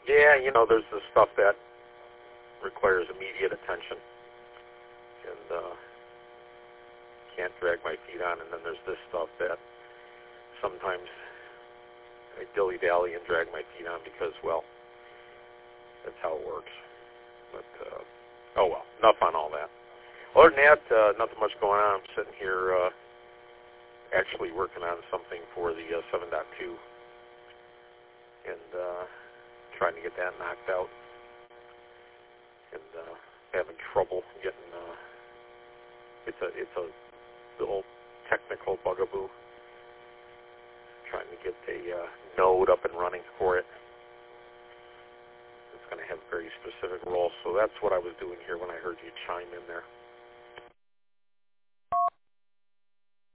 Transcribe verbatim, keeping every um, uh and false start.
Yeah, you know, there's the stuff that requires immediate attention, and uh, can't drag my feet on, and then there's this stuff that sometimes I dilly-dally and drag my feet on because, well, that's how it works. But, uh, oh well, enough on all that. Other than that, uh, nothing much going on. I'm sitting here uh, actually working on something for the uh, seven point two and uh, trying to get that knocked out. And uh, having trouble getting, uh, it's a it's a little technical bugaboo, trying to get a uh, node up and running for it. It's going to have a very specific role, so that's what I was doing here when I heard you chime in there.